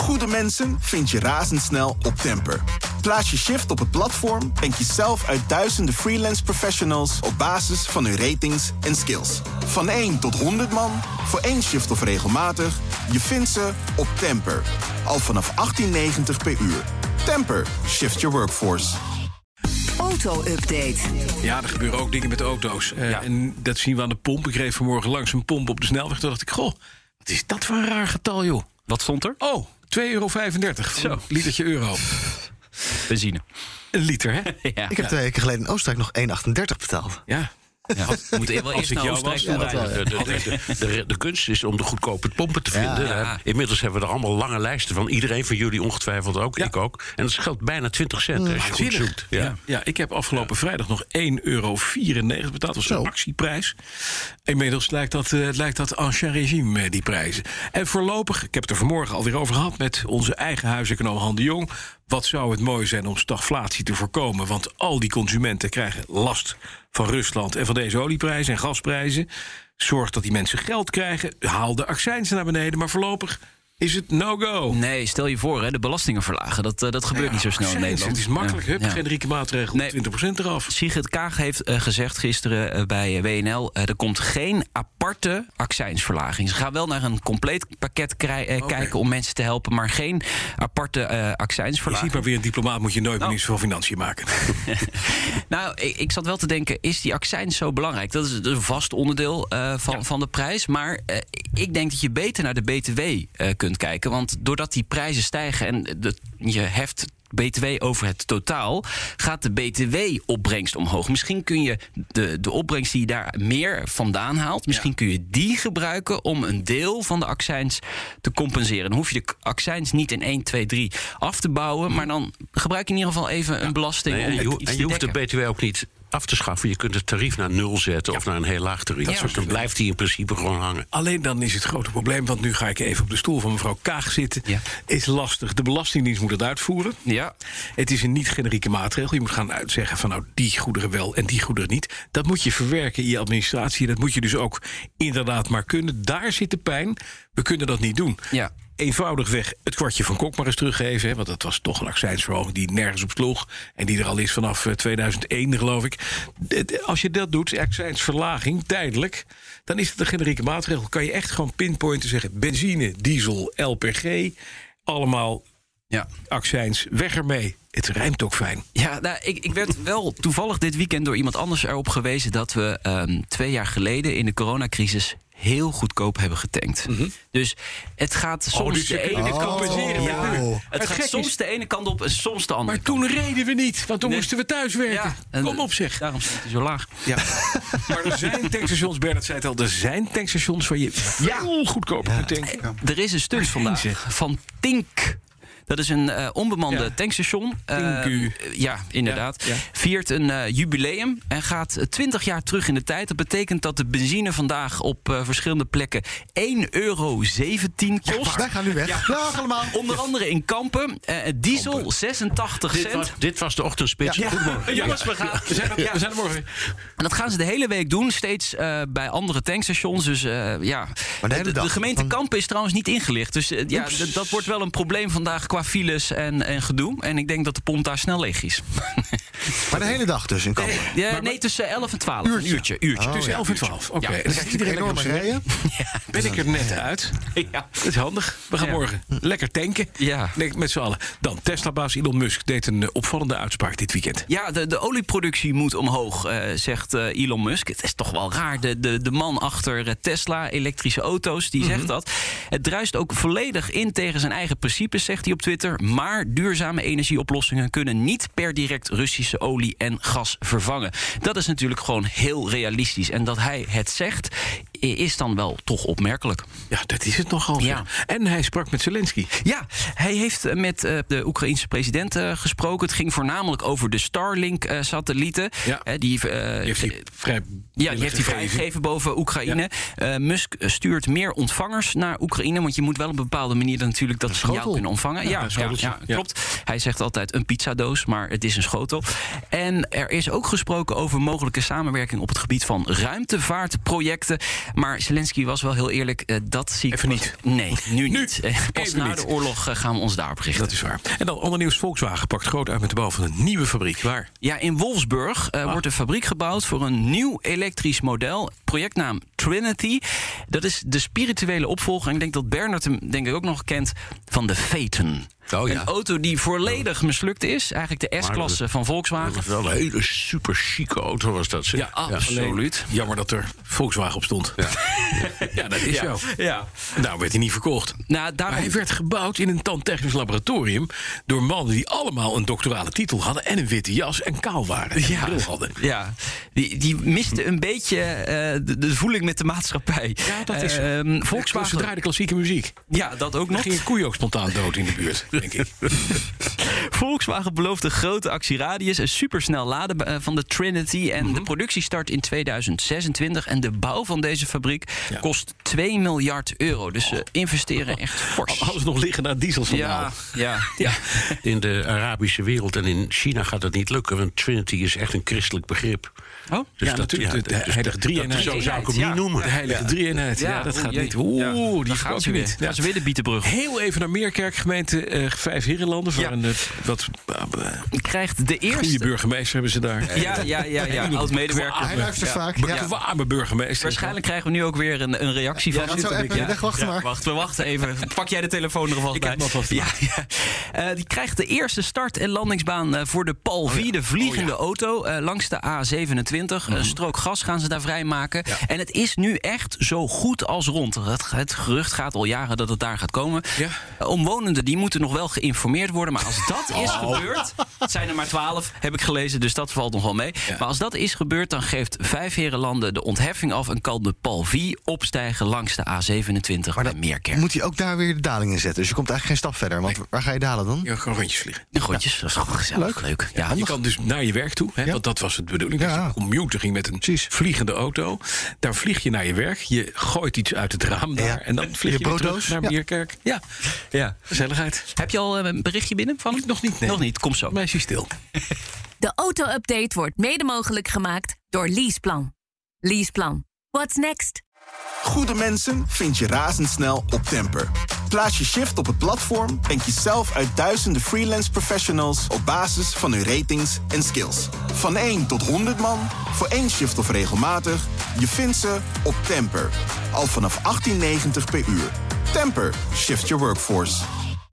Goede mensen vind je razendsnel op Temper. Plaats je shift op het platform en kies zelf uit duizenden freelance professionals op basis van hun ratings en skills. Van 1 tot 100 man, voor 1 shift of regelmatig, je vindt ze op Temper. Al vanaf 18,90 per uur. Temper, shift your workforce. Auto-update. Ja, er gebeuren ook dingen met auto's. En dat zien we aan de pomp. Ik reed vanmorgen langs een pomp op de snelweg. Toen dacht ik, goh, wat is dat voor een raar getal, joh. Wat stond er? Oh, €2,35. Zo. Litertje euro. Benzine. Een liter, hè? Ja. Ik heb 2 weken geleden in Oostenrijk nog 1,38 betaald. Ja. Ja, we moeten wel eerst naar Oostenrijk toe rijden. De kunst is om de goedkope pompen te vinden. Ja. Inmiddels hebben we er allemaal lange lijsten van. Iedereen van jullie ongetwijfeld ook, ik ook. En dat scheelt bijna 20 cent als je goed zoekt. Ja, ik heb afgelopen vrijdag nog €1,94 betaald. Dat was een actieprijs. Inmiddels lijkt dat ancien regime, die prijzen. En voorlopig, ik heb het er vanmorgen alweer over gehad met onze eigen huiseconoom Han de Jong. Wat zou het mooi zijn om stagflatie te voorkomen? Want al die consumenten krijgen last van Rusland en van deze olieprijzen en gasprijzen. Zorg dat die mensen geld krijgen. Haal de accijnzen naar beneden. Maar voorlopig is het no-go. Nee, stel je voor, de belastingen verlagen. Dat gebeurt niet zo snel in Nederland. Het is makkelijk, generieke maatregel, 20% eraf. Sigrid Kaag heeft gezegd gisteren bij WNL... er komt geen aparte accijnsverlaging. Ze gaan wel naar een compleet pakket kijken om mensen te helpen... maar geen aparte accijnsverlaging. Je ziet maar weer, een diplomaat moet je nooit minister van Financiën maken. Nou, ik zat wel te denken, is die accijns zo belangrijk? Dat is een vast onderdeel van de prijs. Maar ik denk dat je beter naar de BTW kunt kijken. Want doordat die prijzen stijgen en je heft BTW over het totaal, gaat de BTW-opbrengst omhoog. Misschien kun je de opbrengst die je daar meer vandaan haalt, misschien kun je die gebruiken om een deel van de accijns te compenseren. Dan hoef je de accijns niet in 1, 2, 3 af te bouwen, maar dan gebruik je in ieder geval even een belasting. Nee, en je hoeft de BTW ook niet af te schaffen. Je kunt het tarief naar 0 zetten of naar een heel laag tarief. Dan blijft die in principe gewoon hangen. Alleen dan is het grote probleem, want nu ga ik even op de stoel van mevrouw Kaag zitten. Is lastig. De Belastingdienst moet het uitvoeren. Ja. Het is een niet-generieke maatregel. Je moet gaan uitzeggen van nou, die goederen wel en die goederen niet. Dat moet je verwerken in je administratie. Dat moet je dus ook inderdaad maar kunnen. Daar zit de pijn. We kunnen dat niet doen. Ja. Eenvoudigweg het kwartje van Kok maar eens teruggeven. Hè, want dat was toch een accijnsverhoging die nergens op sloeg. En die er al is vanaf 2001, geloof ik. Als je dat doet, accijnsverlaging, tijdelijk, dan is het een generieke maatregel. Kan je echt gewoon pinpointen zeggen, benzine, diesel, LPG, allemaal accijns, weg ermee. Het rijmt ook fijn. Ja, nou, ik werd wel toevallig dit weekend door iemand anders erop gewezen dat we 2 jaar geleden in de coronacrisis heel goedkoop hebben getankt. Dus het gaat soms de ene kant op. Het gaat soms de ene kant op en soms de andere kant. Maar toen reden we niet, want toen moesten we thuis werken. Kom op, zeg. Daarom staat hij zo laag. Ja. Maar er zijn tankstations, Bernard zei het al, er zijn tankstations waar je veel goedkoper kunt tanken. Er is een stunt vandaag van Tink. Dat is een onbemande tankstation. Ja, inderdaad. Viert een jubileum en gaat 20 jaar terug in de tijd. Dat betekent dat de benzine vandaag op verschillende plekken €1,17 kost. Wij gaan nu weg. Ja, allemaal. Onder andere in Kampen. Diesel 86 cent. Dit was de ochtendspits. Goedemorgen. Jongens, we zijn er morgen. En dat gaan ze de hele week doen. Steeds bij andere tankstations. Dus Maar de gemeente Kampen is trouwens niet ingelicht. Dus dat wordt wel een probleem vandaag qua files en gedoe. En ik denk dat de pomp daar snel leeg is. Maar de hele dag dus in Kampen? Nee, tussen 11 en 12. Een uurtje. Tussen 11 en 12. Oké. Dan krijgt iedereen enorm rijden. Ben ik er net uit. Ja. Dat is handig. We gaan morgen lekker tanken. Ja. Met z'n allen. Dan, Tesla-baas Elon Musk deed een opvallende uitspraak dit weekend. Ja, de olieproductie moet omhoog, zegt Elon Musk. Het is toch wel raar. De man achter Tesla, elektrische auto's, die zegt dat. Het druist ook volledig in tegen zijn eigen principes, zegt hij op Twitter. Maar duurzame energieoplossingen kunnen niet per direct Russische olie en gas vervangen. Dat is natuurlijk gewoon heel realistisch. En dat hij het zegt, is dan wel toch opmerkelijk. Ja, dat is het nogal. Ja. En hij sprak met Zelensky. Ja, hij heeft met de Oekraïense president gesproken. Het ging voornamelijk over de Starlink-satellieten. Ja. Die heeft hij vrijgegeven boven Oekraïne. Ja. Musk stuurt meer ontvangers naar Oekraïne. Want je moet wel op een bepaalde manier natuurlijk dat signaal kunnen ontvangen. Ja, klopt. Hij zegt altijd een pizzadoos, maar het is een schotel. En er is ook gesproken over mogelijke samenwerking op het gebied van ruimtevaartprojecten. Maar Zelensky was wel heel eerlijk, dat zie ik... Even niet. Nee, nu niet. Pas even na niet. de oorlog gaan we ons daarop richten. Dat is waar. En dan ander nieuws. Volkswagen pakt groot uit met de bouw van een nieuwe fabriek. Waar? Ja, in Wolfsburg wordt een fabriek gebouwd voor een nieuw elektrisch model. Projectnaam Trinity. Dat is de spirituele opvolger. En ik denk dat Bernard hem denk ik ook nog kent van de Phaeton. Oh, ja. Een auto die volledig mislukt is. Eigenlijk de S-klasse van Volkswagen. Dat was wel een hele super chique auto was dat. Zeg. Ja, absoluut. Jammer dat er Volkswagen op stond. Ja, dat is zo. Ja. Nou werd hij niet verkocht. Nou, Maar hij werd gebouwd in een tandtechnisch laboratorium door mannen die allemaal een doctorale titel hadden en een witte jas en kaal waren. En een bril hadden. Ja, die miste een beetje de voeling met de maatschappij. Ja, dat is Volkswagen. Ze draaiden klassieke muziek. Ja, dat ook Dan nog. ging een koe ook spontaan dood in de buurt, denk ik. Volkswagen belooft een grote actieradius, een supersnel laden van de Trinity. En de productie start in 2026. En de bouw van deze fabriek kost 2 miljard euro. Dus ze investeren echt fors. Alles nog liggen naar dieselschandaal. Ja. In de Arabische wereld en in China gaat dat niet lukken. Want Trinity is echt een christelijk begrip. Oh? Dus Ja, natuurlijk. De heilige drie-eenheid. Zo zou ik hem niet noemen. De heilige drie-eenheid. Ja, dat gaat niet. Die gaan ze weer. weer. Gaan ze weer de Bietenbrug. Heel even naar Meerkerk, gemeente 5 Herenlanden. Voor een wat Krijgt de eerste... goede burgemeester hebben ze daar. Ja. Oud-medewerker. Hij luistert vaak. Bekwaame burgemeester. Waarschijnlijk krijgen we nu ook weer een reactie van... dat zou even wegwachten maar. Wacht, we wachten even. Pak jij de telefoon er alvast Ik bij? heb hem alvast Die krijgt de eerste start- en landingsbaan voor de Pal V, de vliegende auto, langs de A27. Een strook gas gaan ze daar vrijmaken. Ja. En het is nu echt zo goed als rond. Het gerucht gaat al jaren dat het daar gaat komen. Ja. Omwonenden die moeten nog wel geïnformeerd worden. Maar als dat is gebeurd... Het zijn er maar 12, heb ik gelezen, dus dat valt nog wel mee. Ja. Maar als dat is gebeurd, dan geeft 5 Herenlanden de ontheffing af... en kan de Pal V opstijgen langs de A27 bij Meerkerk. Moet hij ook daar weer de daling in zetten? Dus je komt eigenlijk geen stap verder. Want waar ga je dalen dan? Ja, gewoon rondjes vliegen. De rondjes, dat is gewoon gezellig. Leuk. Ja, je kan dus naar je werk toe, hè, want dat was het bedoeling. Dat je commute ging met een vliegende auto. Daar vlieg je naar je werk. Je gooit iets uit het raam daar. En dan vlieg je weer terug naar Meerkerk. Ja, gezelligheid. Heb je al een berichtje binnen van hem? Nog niet, nee. Nog niet, kom zo. Meisje stil. De auto-update wordt mede mogelijk gemaakt door Leaseplan. Leaseplan. What's next? Goede mensen vind je razendsnel op Temper. Plaats je shift op het platform en kies zelf uit duizenden freelance professionals op basis van hun ratings en skills. Van 1 tot 100 man, voor 1 shift of regelmatig, je vindt ze op Temper. Al vanaf 18,90 per uur. Temper, shift your workforce.